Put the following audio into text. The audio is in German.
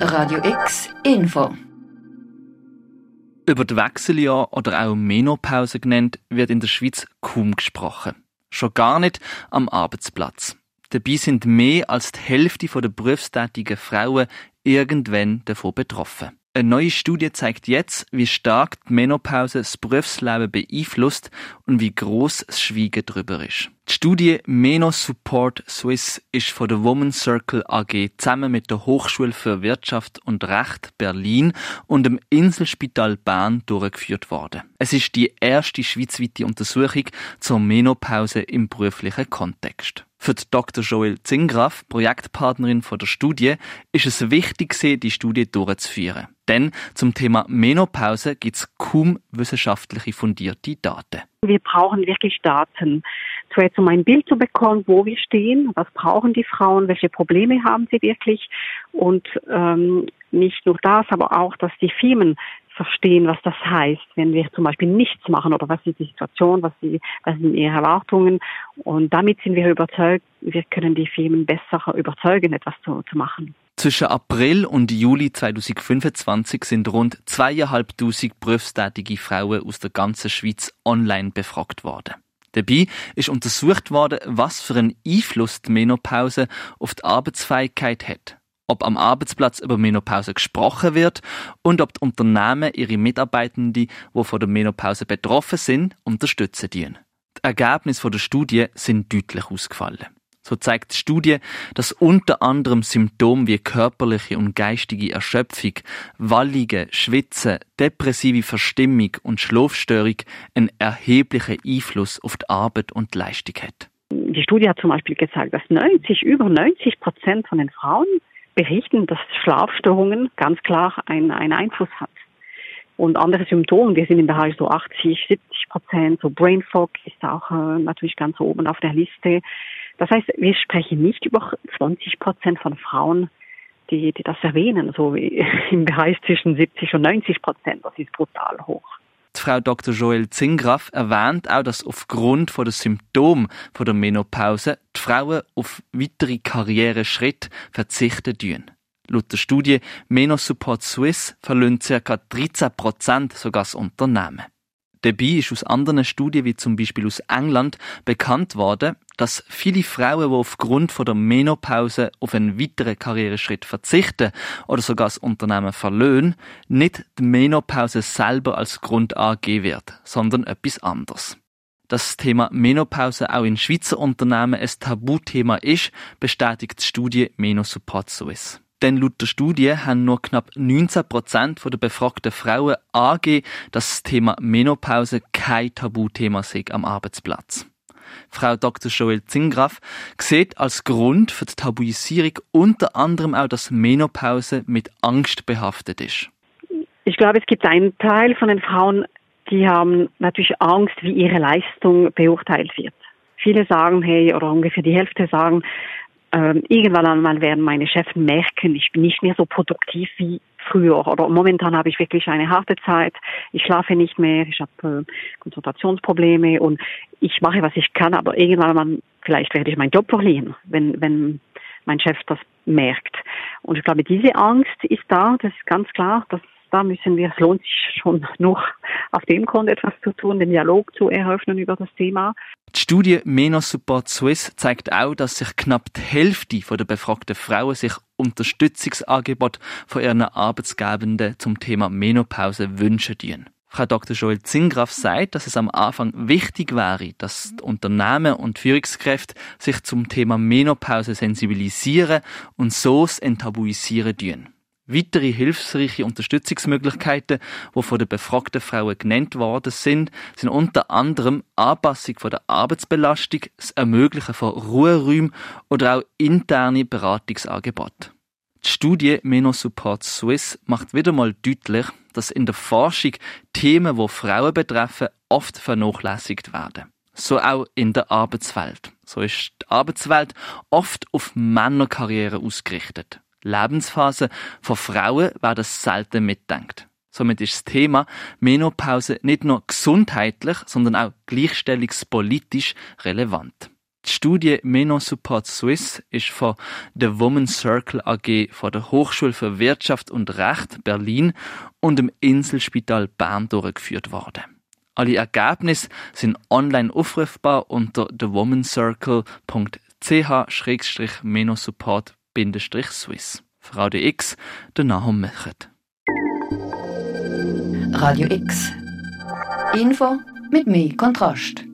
Radio X Info. Über die Wechseljahre oder auch Menopause genannt, wird in der Schweiz kaum gesprochen. Schon gar nicht am Arbeitsplatz. Dabei sind mehr als die Hälfte der berufstätigen Frauen irgendwann davon betroffen. Eine neue Studie zeigt jetzt, wie stark die Menopause das Berufsleben beeinflusst und wie gross das Schweigen darüber ist. Die Studie Menosupport Swiss ist von der Women's Circle AG zusammen mit der Hochschule für Wirtschaft und Recht Berlin und dem Inselspital Bern durchgeführt worden. Es ist die erste schweizweite Untersuchung zur Menopause im beruflichen Kontext. Für die Dr. Joelle Zingraf, Projektpartnerin der Studie, ist es wichtig, die Studie durchzuführen. Denn zum Thema Menopause gibt es kaum wissenschaftlich fundierte Daten. Wir brauchen wirklich Daten. Zuerst um ein Bild zu bekommen, wo wir stehen, was brauchen die Frauen, welche Probleme haben sie wirklich und nicht nur das, aber auch, dass die Firmen verstehen, was das heißt, wenn wir zum Beispiel nichts machen oder was ist die Situation, was sind ihre Erwartungen. Und damit sind wir überzeugt, wir können die Firmen besser überzeugen, etwas zu machen. Zwischen April und Juli 2025 sind rund 2'500 berufstätige Frauen aus der ganzen Schweiz online befragt worden. Dabei ist untersucht worden, was für einen Einfluss die Menopause auf die Arbeitsfähigkeit hat. Ob am Arbeitsplatz über Menopause gesprochen wird und ob die Unternehmen ihre Mitarbeitenden, die von der Menopause betroffen sind, unterstützen dienen. Die Ergebnisse der Studie sind deutlich ausgefallen. So zeigt die Studie, dass unter anderem Symptome wie körperliche und geistige Erschöpfung, Wallungen, Schwitzen, depressive Verstimmung und Schlafstörung einen erheblichen Einfluss auf die Arbeit und die Leistung hat. Die Studie hat zum Beispiel gezeigt, dass über 90% von den Frauen berichten, dass Schlafstörungen ganz klar einen Einfluss hat. Und andere Symptome, die sind im Bereich so 80-70%, so Brain Fog ist auch natürlich ganz oben auf der Liste. Das heißt, wir sprechen nicht über 20% von Frauen, die das erwähnen, so wie im Bereich zwischen 70 und 90%. Das ist brutal hoch. Die Frau Dr. Joelle Zingraf erwähnt auch, dass aufgrund der Symptome der Menopause die Frauen auf weitere Karriereschritte verzichten tun. Laut der Studie Menosupport Swiss verlieren ca. 13% sogar das Unternehmen. Dabei ist aus anderen Studien, wie zum Beispiel aus England, bekannt worden, dass viele Frauen, die aufgrund der Menopause auf einen weiteren Karriereschritt verzichten oder sogar das Unternehmen verlieren, nicht die Menopause selber als Grund angegeben wird, sondern etwas anderes. Dass das Thema Menopause auch in Schweizer Unternehmen ein Tabuthema ist, bestätigt die Studie Menosupport Swiss. Denn laut der Studie haben nur knapp 19% der befragten Frauen angegeben, dass das Thema Menopause kein Tabuthema sei am Arbeitsplatz. Frau Dr. Joelle Zingraf sieht als Grund für die Tabuisierung unter anderem auch, dass Menopause mit Angst behaftet ist. Ich glaube, es gibt einen Teil von den Frauen, die haben natürlich Angst, wie ihre Leistung beurteilt wird. Viele sagen, oder ungefähr die Hälfte sagen, irgendwann einmal werden meine Chefs merken, ich bin nicht mehr so produktiv wie früher. Oder momentan habe ich wirklich eine harte Zeit. Ich schlafe nicht mehr, ich habe Konzentrationsprobleme und ich mache, was ich kann, aber irgendwann mal, vielleicht werde ich meinen Job verlieren, wenn mein Chef das merkt. Und ich glaube, diese Angst ist da, das ist ganz klar, es lohnt sich schon noch auf dem Grund etwas zu tun, den Dialog zu eröffnen über das Thema. Die Studie Menosupport Swiss zeigt auch, dass sich knapp die Hälfte der befragten Frauen sich Unterstützungsangebote von ihren Arbeitsgebenden zum Thema Menopause wünschen dienen. Frau Dr. Joelle Zingraf sagt, dass es am Anfang wichtig wäre, dass die Unternehmen und Führungskräfte sich zum Thema Menopause sensibilisieren und so es enttabuisieren dienen. Weitere hilfsreiche Unterstützungsmöglichkeiten, die von den befragten Frauen genannt worden sind unter anderem Anpassung von der Arbeitsbelastung, das Ermöglichen von Ruheräumen oder auch interne Beratungsangebote. Die Studie Menosupport Swiss macht wieder mal deutlich, dass in der Forschung Themen, die Frauen betreffen, oft vernachlässigt werden. So auch in der Arbeitswelt. So ist die Arbeitswelt oft auf Männerkarriere ausgerichtet. Lebensphasen von Frauen werden selten mitgedacht. Somit ist das Thema Menopause nicht nur gesundheitlich, sondern auch gleichstellungspolitisch relevant. Die Studie Menosupport Swiss ist von der Women's Circle AG von der Hochschule für Wirtschaft und Recht Berlin und dem Inselspital Bern durchgeführt worden. Alle Ergebnisse sind online aufrufbar unter thewoman'scircle.ch/menosupport-swiss. Frau DX, der Nahum Melchert. Radio X. Info mit mehr Kontrast.